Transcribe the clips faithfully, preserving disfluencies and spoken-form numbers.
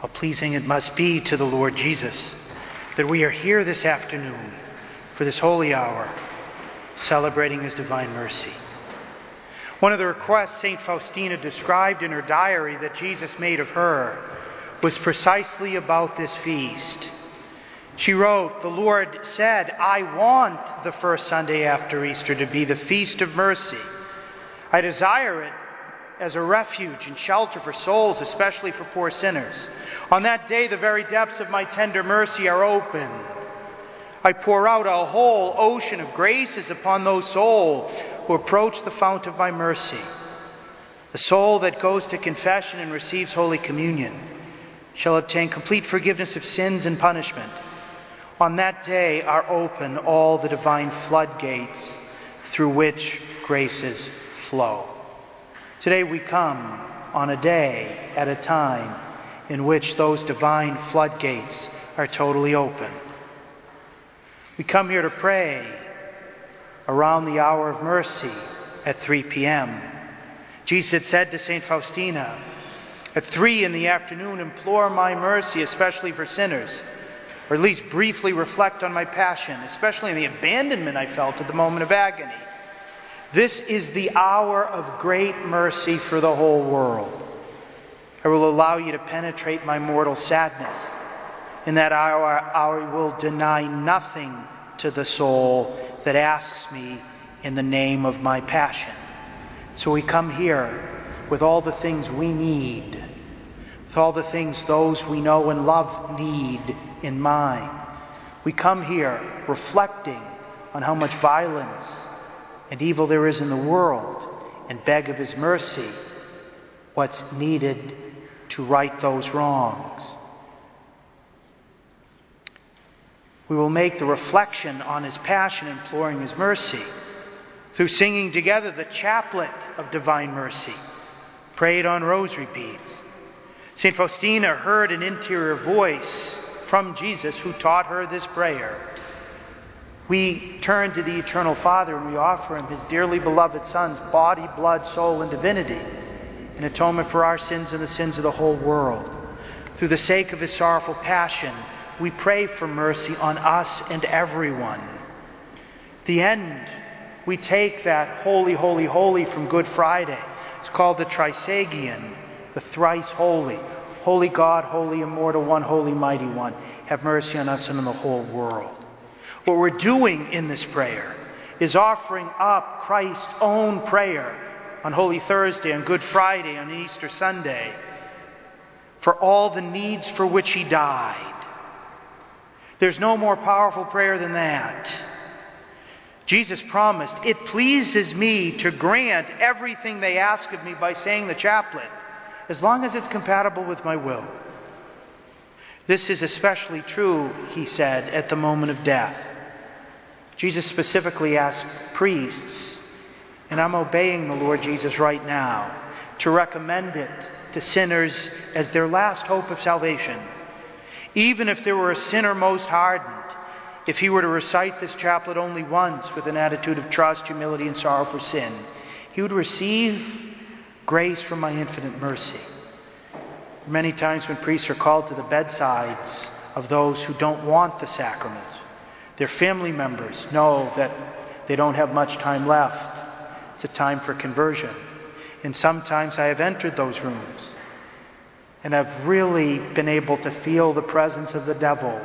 How pleasing it must be to the Lord Jesus that we are here this afternoon for this holy hour, celebrating His divine mercy. One of the requests Saint Faustina described in her diary that Jesus made of her was precisely about this feast. She wrote, "The Lord said, I want the first Sunday after Easter to be the feast of mercy. I desire it as a refuge and shelter for souls, especially for poor sinners. On that day, the very depths of my tender mercy are open. I pour out a whole ocean of graces upon those souls who approach the fount of my mercy. The soul that goes to confession and receives Holy Communion shall obtain complete forgiveness of sins and punishment. On that day are open all the divine floodgates through which graces flow." Today we come on a day at a time in which those divine floodgates are totally open. We come here to pray around the hour of mercy at three p.m. Jesus had said to Saint Faustina, "At three in the afternoon, implore my mercy, especially for sinners, or at least briefly reflect on my passion, especially in the abandonment I felt at the moment of agony. This is the hour of great mercy for the whole world. I will allow you to penetrate my mortal sadness. In that hour, I will deny nothing to the soul that asks me in the name of my passion." So we come here with all the things we need, with all the things those we know and love need in mind. We come here reflecting on how much violence and evil there is in the world and beg of His mercy what's needed to right those wrongs. We will make the reflection on His passion, imploring His mercy, through singing together the chaplet of divine mercy, prayed on rosary beads. Saint Faustina heard an interior voice from Jesus who taught her this prayer. We turn to the Eternal Father and we offer Him His dearly beloved Son's body, blood, soul, and divinity in atonement for our sins and the sins of the whole world. Through the sake of His sorrowful passion, we pray for mercy on us and everyone. At the end, we take that holy, holy, holy from Good Friday. It's called the Trisagion, the thrice holy. Holy God, holy immortal one, holy mighty one, have mercy on us and on the whole world. What we're doing in this prayer is offering up Christ's own prayer on Holy Thursday, on Good Friday, on Easter Sunday, for all the needs for which He died. There's no more powerful prayer than that. Jesus promised, "It pleases me to grant everything they ask of me by saying the chaplet, as long as it's compatible with my will." This is especially true, He said, at the moment of death. Jesus specifically asked priests, and I'm obeying the Lord Jesus right now, to recommend it to sinners as their last hope of salvation. Even if there were a sinner most hardened, if he were to recite this chaplet only once with an attitude of trust, humility, and sorrow for sin, he would receive grace from my infinite mercy. Many times when priests are called to the bedsides of those who don't want the sacraments, their family members know that they don't have much time left. It's a time for conversion. And sometimes I have entered those rooms and I've really been able to feel the presence of the devil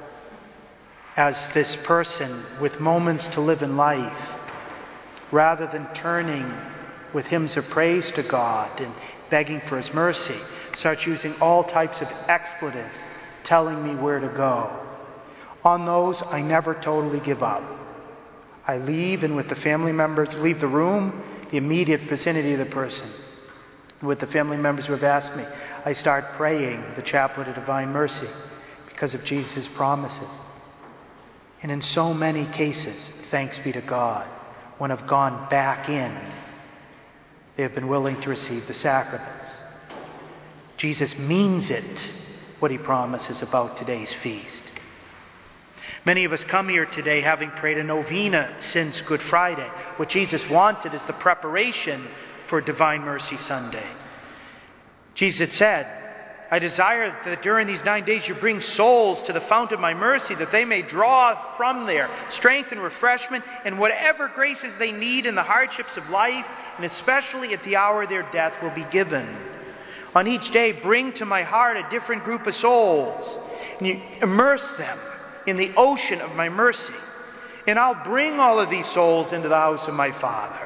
as this person with moments to live in life, rather than turning with hymns of praise to God and begging for His mercy, starts using all types of expletives, telling me where to go. On those, I never totally give up. I leave, and with the family members, leave the room, the immediate vicinity of the person. With the family members who have asked me, I start praying the chaplet of divine mercy because of Jesus' promises. And in so many cases, thanks be to God, when I've gone back in, they have been willing to receive the sacraments. Jesus means it, what He promises about today's feast. Many of us come here today having prayed a novena since Good Friday. What Jesus wanted is the preparation for Divine Mercy Sunday. Jesus had said, I desire that during these nine days you bring souls to the fount of my mercy, that they may draw from there strength and refreshment and whatever graces they need in the hardships of life, and especially at the hour their death will be given. On each day, bring to my heart a different group of souls, and you immerse them in the ocean of my mercy. And I'll bring all of these souls into the house of my Father.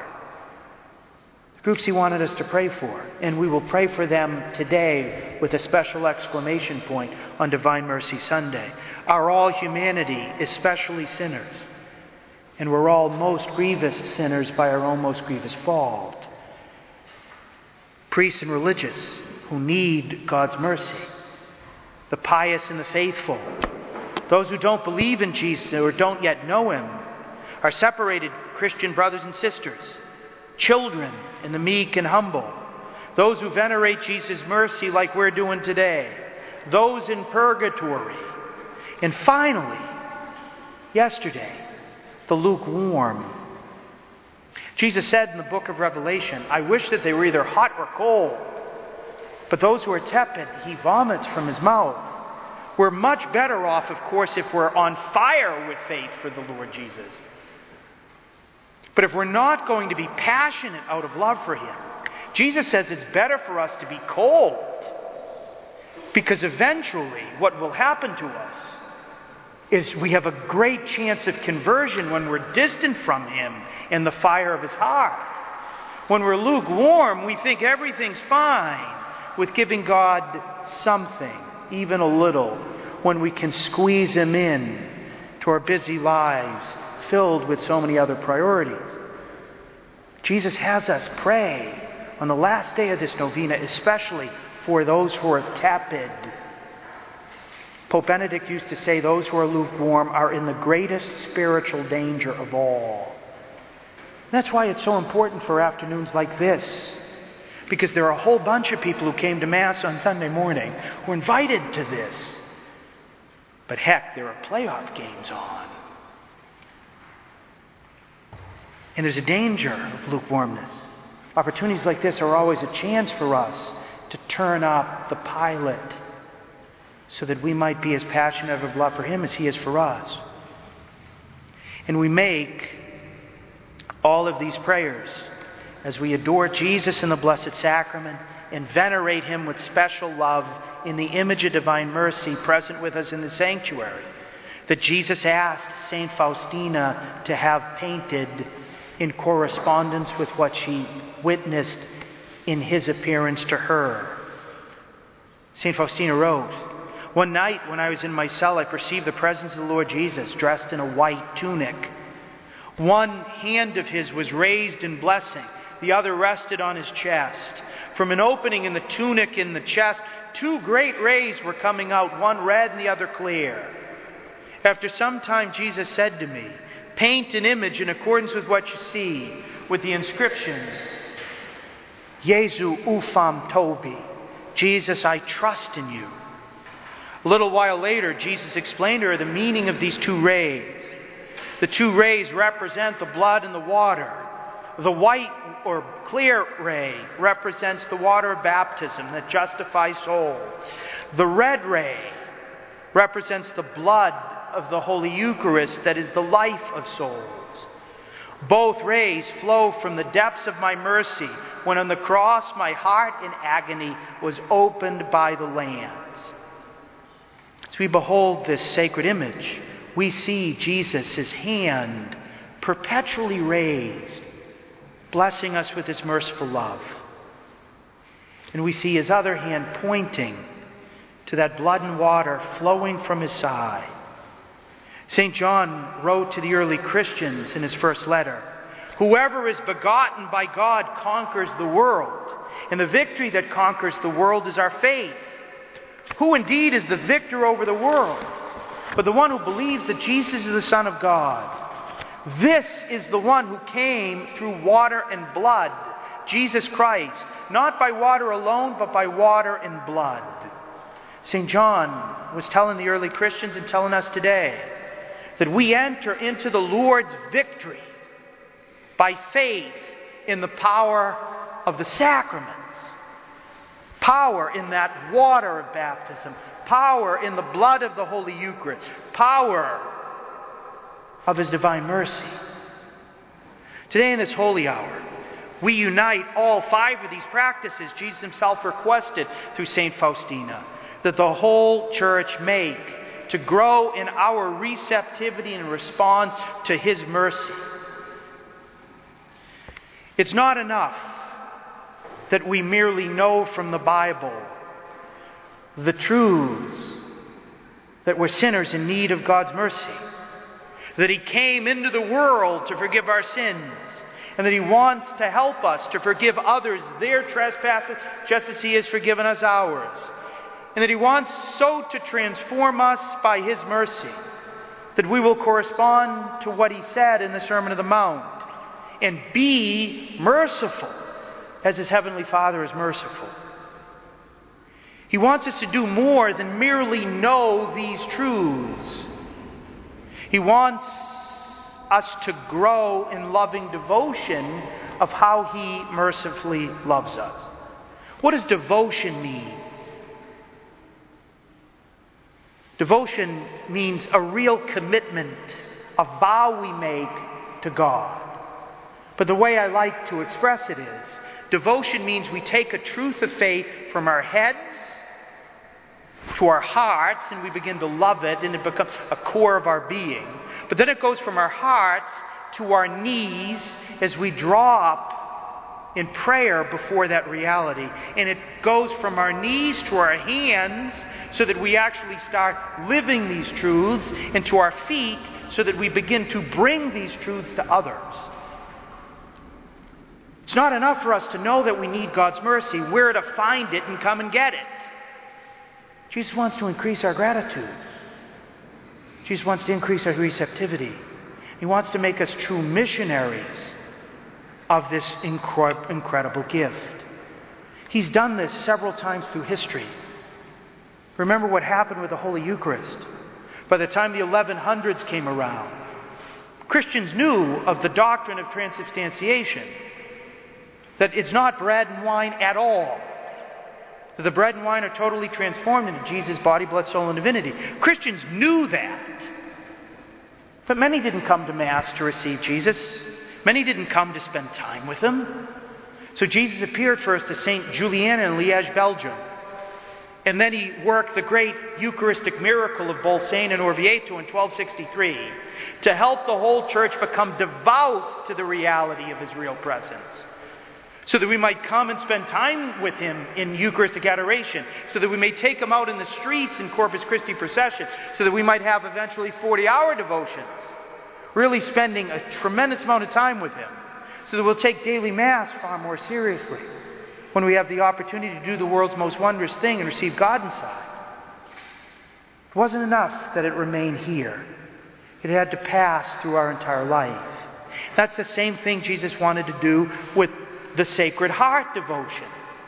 Groups he wanted us to pray for, and we will pray for them today with a special exclamation point on Divine Mercy Sunday. Are all humanity, especially sinners? And we're all most grievous sinners by our own most grievous fault. Priests and religious who need God's mercy. The pious and the faithful. Those who don't believe in Jesus or don't yet know Him. Our separated Christian brothers and sisters. Children and the meek and humble. Those who venerate Jesus' mercy like we're doing today. Those in purgatory. And finally, yesterday, the lukewarm. Jesus said in the book of Revelation, I wish that they were either hot or cold. But those who are tepid, He vomits from His mouth. We're much better off, of course, if we're on fire with faith for the Lord Jesus. But if we're not going to be passionate out of love for Him, Jesus says it's better for us to be cold. Because eventually what will happen to us is we have a great chance of conversion when we're distant from Him in the fire of His heart. When we're lukewarm, we think everything's fine with giving God something, even a little, when we can squeeze Him in to our busy lives filled with so many other priorities. Jesus has us pray on the last day of this novena, especially for those who are tepid. Pope Benedict used to say those who are lukewarm are in the greatest spiritual danger of all. That's why it's so important for afternoons like this, because there are a whole bunch of people who came to Mass on Sunday morning who were invited to this. But heck, there are playoff games on. And there's a danger of lukewarmness. Opportunities like this are always a chance for us to turn up the pilot so that we might be as passionate of love for Him as He is for us. And we make all of these prayers as we adore Jesus in the Blessed Sacrament and venerate Him with special love in the image of divine mercy present with us in the sanctuary that Jesus asked Saint Faustina to have painted in correspondence with what she witnessed in His appearance to her. Saint Faustina wrote, one night when I was in my cell, I perceived the presence of the Lord Jesus dressed in a white tunic. One hand of His was raised in blessing. The other rested on His chest. From an opening in the tunic in the chest, two great rays were coming out, one red and the other clear. After some time, Jesus said to me, paint an image in accordance with what you see, with the inscription, Jesu ufam tobi, Jesus, I trust in you. A little while later, Jesus explained to her the meaning of these two rays. The two rays represent the blood and the water. The white or clear ray represents the water of baptism that justifies souls. The red ray represents the blood of the Holy Eucharist that is the life of souls. Both rays flow from the depths of my mercy when on the cross my heart in agony was opened by the lambs. As we behold this sacred image, we see Jesus, His hand perpetually raised, blessing us with His merciful love. And we see His other hand pointing to that blood and water flowing from His side. Saint John wrote to the early Christians in his first letter, whoever is begotten by God conquers the world, and the victory that conquers the world is our faith. Who indeed is the victor over the world? But the one who believes that Jesus is the Son of God. This is the one who came through water and blood, Jesus Christ, not by water alone, but by water and blood. Saint John was telling the early Christians and telling us today that we enter into the Lord's victory by faith in the power of the sacraments. Power in that water of baptism. Power in the blood of the Holy Eucharist. Power of His divine mercy. Today in this holy hour, we unite all five of these practices Jesus Himself requested through Saint Faustina that the whole Church make to grow in our receptivity and response to His mercy. It's not enough that we merely know from the Bible the truths that we're sinners in need of God's mercy, that He came into the world to forgive our sins, and that He wants to help us to forgive others their trespasses just as He has forgiven us ours, and that He wants so to transform us by His mercy that we will correspond to what He said in the Sermon on the Mount and be merciful as His Heavenly Father is merciful. He wants us to do more than merely know these truths. He wants us to grow in loving devotion of how He mercifully loves us. What does devotion mean? Devotion means a real commitment, a vow we make to God. But the way I like to express it is, devotion means we take a truth of faith from our heads to our hearts, and we begin to love it, and it becomes a core of our being. But then it goes from our hearts to our knees as we draw up in prayer before that reality. And it goes from our knees to our hands so that we actually start living these truths, and to our feet so that we begin to bring these truths to others. It's not enough for us to know that we need God's mercy, where to find it and come and get it. Jesus wants to increase our gratitude. Jesus wants to increase our receptivity. He wants to make us true missionaries of this incre- incredible gift. He's done this several times through history. Remember what happened with the Holy Eucharist. By the time the eleven hundreds came around, Christians knew of the doctrine of transubstantiation, that it's not bread and wine at all. That the bread and wine are totally transformed into Jesus' body, blood, soul, and divinity. Christians knew that. But many didn't come to Mass to receive Jesus. Many didn't come to spend time with Him. So Jesus appeared first to Saint Juliana in Liège, Belgium. And then He worked the great Eucharistic miracle of Bolsena and Orvieto in twelve sixty-three to help the whole Church become devout to the reality of His real presence, so that we might come and spend time with Him in Eucharistic adoration, so that we may take Him out in the streets in Corpus Christi procession, so that we might have eventually forty-hour devotions, really spending a tremendous amount of time with Him, so that we'll take daily Mass far more seriously when we have the opportunity to do the world's most wondrous thing and receive God inside. It wasn't enough that it remained here. It had to pass through our entire life. That's the same thing Jesus wanted to do with the Sacred Heart devotion.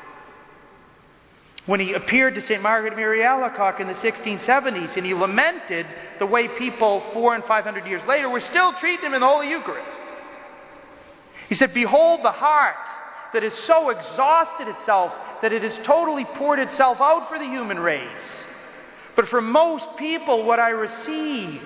When He appeared to Saint Margaret Mary Alacoque in the sixteen seventies, and He lamented the way people four and five hundred years later were still treating Him in the Holy Eucharist. He said, "Behold the heart that has so exhausted itself that it has totally poured itself out for the human race. But for most people, what I receive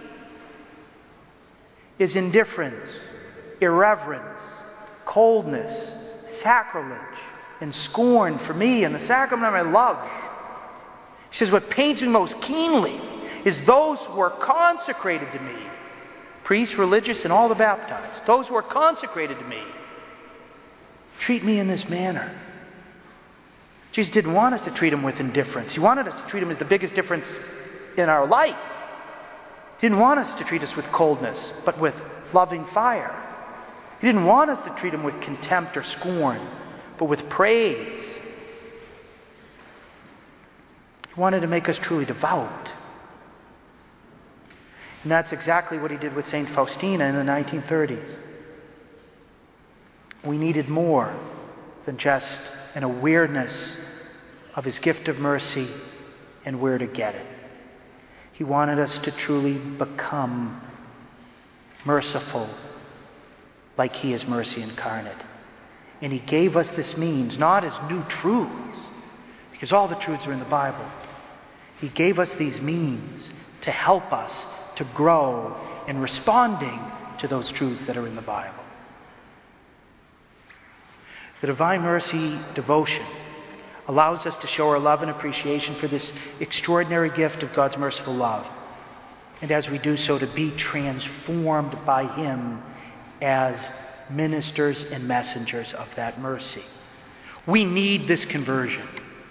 is indifference, irreverence, coldness, sacrilege, and scorn for me and the sacrament of my love." He says, what pains me most keenly is those who are consecrated to me, priests, religious, and all the baptized, those who are consecrated to me, treat me in this manner. Jesus didn't want us to treat Him with indifference. He wanted us to treat Him as the biggest difference in our life. He didn't want us to treat us with coldness, but with loving fire. He didn't want us to treat Him with contempt or scorn, but with praise. He wanted to make us truly devout. And that's exactly what He did with Saint Faustina in the nineteen thirties. We needed more than just an awareness of His gift of mercy and where to get it. He wanted us to truly become merciful like He is mercy incarnate. And He gave us this means, not as new truths, because all the truths are in the Bible. He gave us these means to help us to grow in responding to those truths that are in the Bible. The Divine Mercy devotion allows us to show our love and appreciation for this extraordinary gift of God's merciful love. And as we do so, to be transformed by Him as ministers and messengers of that mercy. We need this conversion.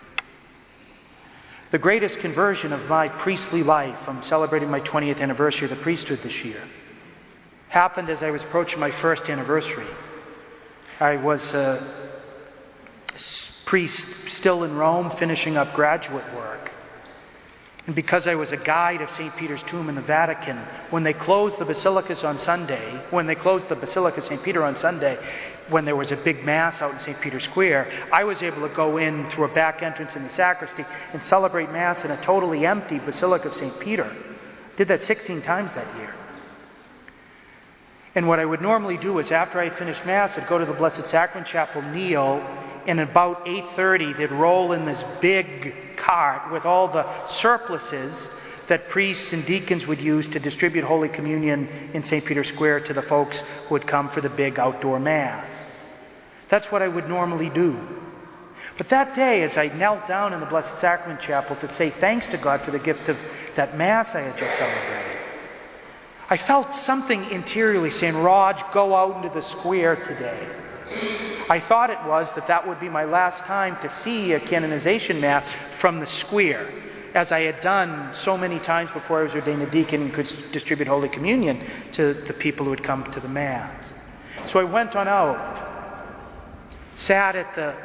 The greatest conversion of my priestly life, I'm celebrating my twentieth anniversary of the priesthood this year, happened as I was approaching my first anniversary. I was a priest still in Rome, finishing up graduate work. And because I was a guide of Saint Peter's tomb in the Vatican, when they closed the basilicas on Sunday, when they closed the Basilica of Saint Peter on Sunday, when there was a big mass out in Saint Peter's Square, I was able to go in through a back entrance in the sacristy and celebrate Mass in a totally empty Basilica of Saint Peter. Did that sixteen times that year. And what I would normally do is after I finished Mass, I'd go to the Blessed Sacrament Chapel, kneel, and about eight thirty, they'd roll in this big cart with all the surpluses that priests and deacons would use to distribute Holy Communion in Saint Peter's Square to the folks who would come for the big outdoor Mass. That's what I would normally do. But that day, as I knelt down in the Blessed Sacrament Chapel to say thanks to God for the gift of that Mass I had just celebrated, I felt something interiorly saying, Raj, go out into the square today. I thought it was that that would be my last time to see a canonization Mass from the square, as I had done so many times before I was ordained a deacon and could distribute Holy Communion to the people who would come to the Mass. So I went on out, sat at the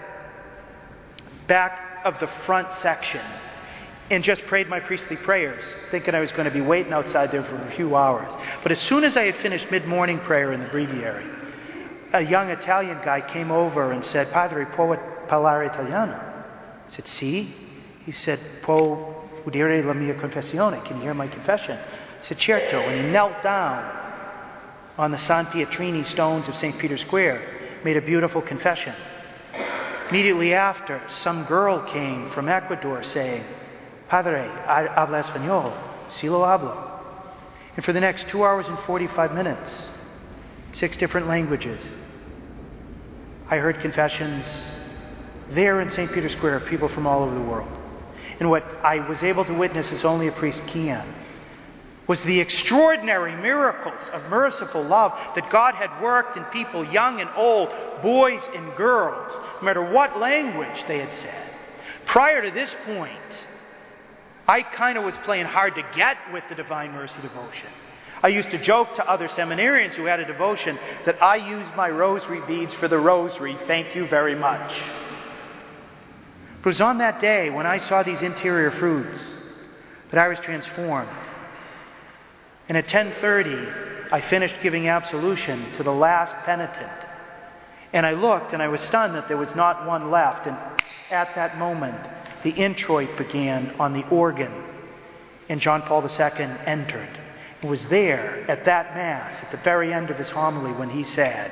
back of the front section, and just prayed my priestly prayers, thinking I was going to be waiting outside there for a few hours. But as soon as I had finished mid-morning prayer in the breviary, a young Italian guy came over and said, Padre, può parlare italiano? I said, sì. He said, può udire la mia confessione? Can you hear my confession? I said, certo. And he knelt down on the San Pietrini stones of Saint Peter's Square, made a beautiful confession. Immediately after, some girl came from Ecuador saying, Padre, habla español? Sí lo hablo. And for the next two hours and forty-five minutes, six different languages, I heard confessions there in Saint Peter's Square of people from all over the world. And what I was able to witness, as only a priest can, was the extraordinary miracles of merciful love that God had worked in people, young and old, boys and girls, no matter what language they had said. Prior to this point, I kind of was playing hard to get with the Divine Mercy devotion. I used to joke to other seminarians who had a devotion that I used my rosary beads for the rosary. Thank you very much. It was on that day when I saw these interior fruits that I was transformed. And at ten thirty, I finished giving absolution to the last penitent. And I looked and I was stunned that there was not one left. And at that moment, the introit began on the organ, and John Paul the Second entered. It was there at that Mass, at the very end of his homily, when he said,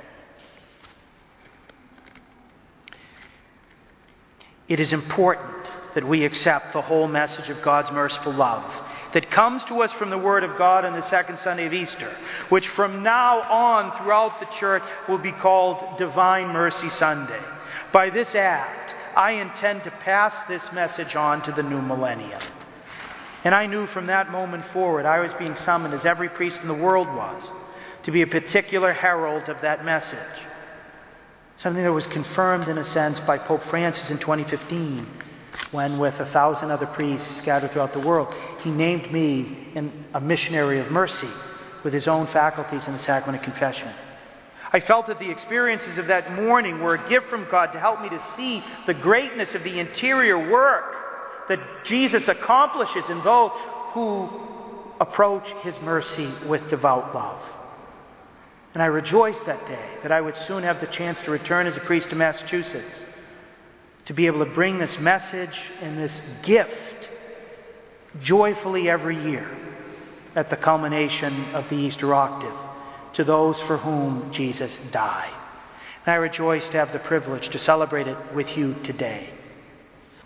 it is important that we accept the whole message of God's merciful love that comes to us from the Word of God on the second Sunday of Easter, which from now on throughout the Church will be called Divine Mercy Sunday. By this act, I intend to pass this message on to the new millennium. And I knew from that moment forward I was being summoned, as every priest in the world was, to be a particular herald of that message. Something that was confirmed in a sense by Pope Francis in twenty fifteen, when with a thousand other priests scattered throughout the world, he named me in a missionary of mercy with his own faculties in the sacrament of confession. I felt that the experiences of that morning were a gift from God to help me to see the greatness of the interior work that Jesus accomplishes in those who approach His mercy with devout love. And I rejoiced that day that I would soon have the chance to return as a priest to Massachusetts, to be able to bring this message and this gift joyfully every year at the culmination of the Easter octave to those for whom Jesus died. And I rejoice to have the privilege to celebrate it with you today.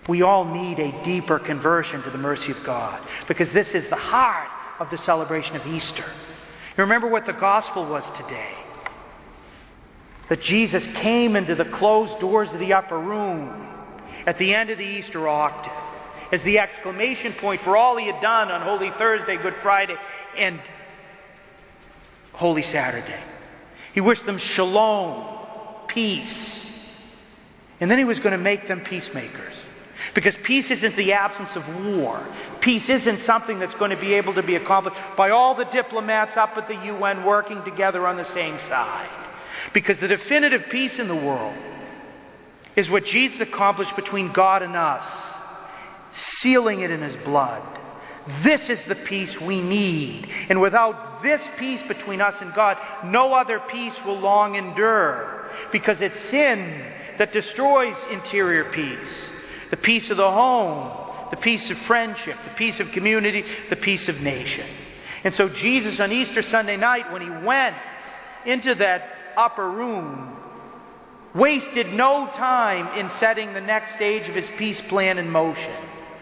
We all need a deeper conversion to the mercy of God, because this is the heart of the celebration of Easter. You remember what the gospel was today. That Jesus came into the closed doors of the upper room at the end of the Easter octave as the exclamation point for all he had done on Holy Thursday, Good Friday, and Holy Saturday. He wished them shalom, peace. And then he was going to make them peacemakers. Because peace isn't the absence of war. Peace isn't something that's going to be able to be accomplished by all the diplomats up at the U N working together on the same side. Because the definitive peace in the world is what Jesus accomplished between God and us, sealing it in His blood. This is the peace we need. And without this peace between us and God, no other peace will long endure. Because it's sin that destroys interior peace. The peace of the home, the peace of friendship, the peace of community, the peace of nations. And so Jesus on Easter Sunday night, when He went into that upper room, wasted no time in setting the next stage of His peace plan in motion.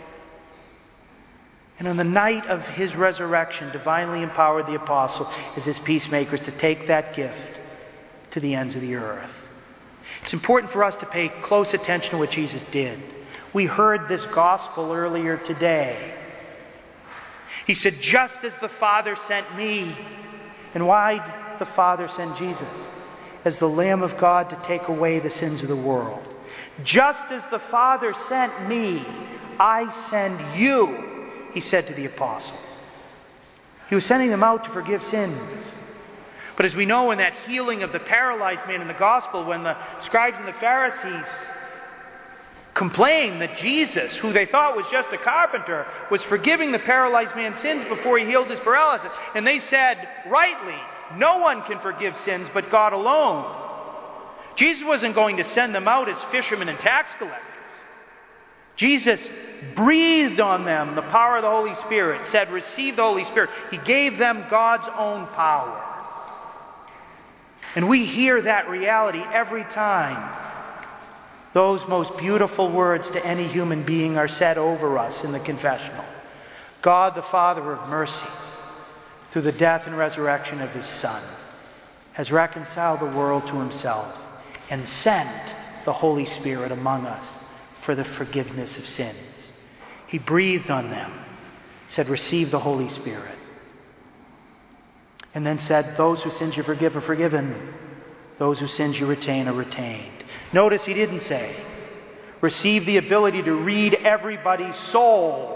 And on the night of His resurrection, divinely empowered the apostles as His peacemakers to take that gift to the ends of the earth. It's important for us to pay close attention to what Jesus did. We heard this gospel earlier today. He said, just as the Father sent me. And why did the Father send Jesus? As the Lamb of God to take away the sins of the world. Just as the Father sent me, I send you, He said to the apostles. He was sending them out to forgive sins. But as we know in that healing of the paralyzed man in the gospel, when the scribes and the Pharisees complained that Jesus, who they thought was just a carpenter, was forgiving the paralyzed man's sins before he healed his paralysis. And they said, rightly, no one can forgive sins but God alone. Jesus wasn't going to send them out as fishermen and tax collectors. Jesus breathed on them the power of the Holy Spirit, said, receive the Holy Spirit. He gave them God's own power. And we hear that reality every time those most beautiful words to any human being are said over us in the confessional. God, the Father of mercies, through the death and resurrection of His Son, has reconciled the world to Himself and sent the Holy Spirit among us for the forgiveness of sins. He breathed on them, said, receive the Holy Spirit. And then said, those whose sins you forgive are forgiven. Those whose sins you retain are retained. Notice He didn't say, receive the ability to read everybody's soul.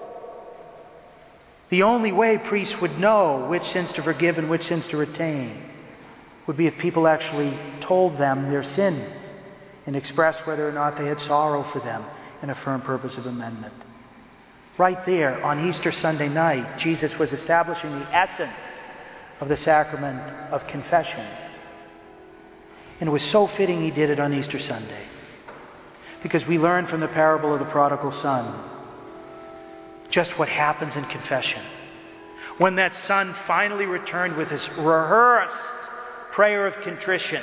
The only way priests would know which sins to forgive and which sins to retain would be if people actually told them their sins and expressed whether or not they had sorrow for them and a firm purpose of amendment. Right there on Easter Sunday night, Jesus was establishing the essence of the sacrament of confession. And it was so fitting He did it on Easter Sunday, because we learn from the parable of the prodigal son just what happens in confession. When that son finally returned with his rehearsed prayer of contrition,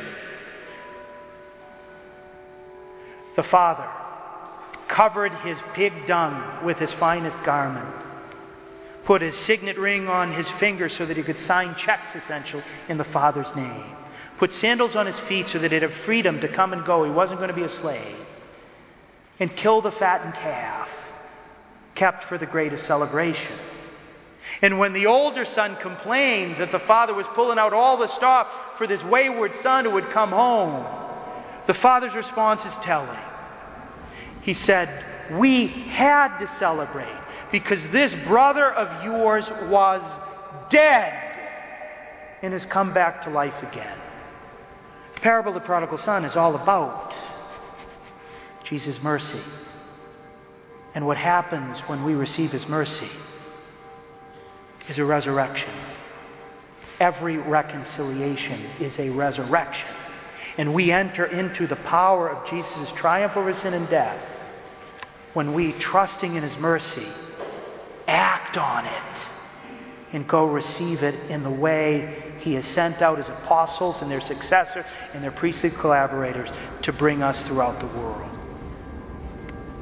the father covered his pig dung with his finest garment, put his signet ring on his finger so that he could sign checks, essentially, in the Father's name, put sandals on his feet so that he'd have freedom to come and go. He wasn't going to be a slave. And kill the fattened calf, kept for the greatest celebration. And when the older son complained that the father was pulling out all the stop for this wayward son who had come home, the father's response is telling. He said, we had to celebrate because this brother of yours was dead and has come back to life again. The parable of the prodigal son is all about Jesus' mercy. And what happens when we receive His mercy is a resurrection. Every reconciliation is a resurrection. And we enter into the power of Jesus' triumph over sin and death when we, trusting in His mercy, act on it and go receive it in the way He has sent out His apostles and their successors and their priestly collaborators to bring us throughout the world.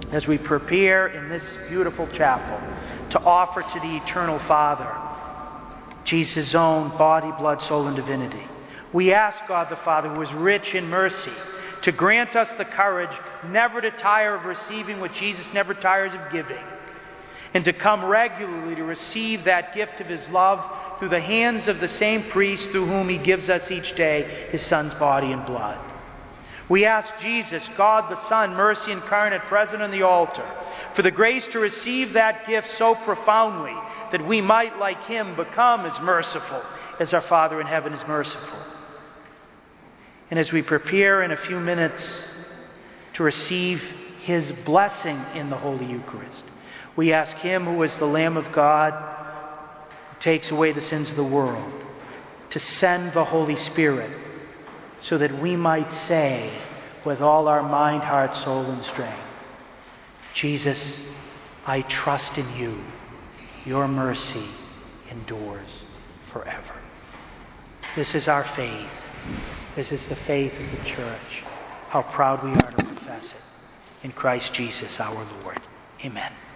As we prepare in this beautiful chapel to offer to the Eternal Father Jesus' own body, blood, soul, and divinity, we ask God the Father, who is rich in mercy, to grant us the courage never to tire of receiving what Jesus never tires of giving, and to come regularly to receive that gift of His love through the hands of the same priest through whom He gives us each day His Son's body and blood. We ask Jesus, God the Son, mercy incarnate, present on the altar, for the grace to receive that gift so profoundly that we might, like Him, become as merciful as our Father in heaven is merciful. And as we prepare in a few minutes to receive His blessing in the Holy Eucharist, we ask Him, who is the Lamb of God, who takes away the sins of the world, to send the Holy Spirit so that we might say with all our mind, heart, soul, and strength, Jesus, I trust in You. Your mercy endures forever. This is our faith. This is the faith of the Church. How proud we are to profess it. In Christ Jesus our Lord. Amen.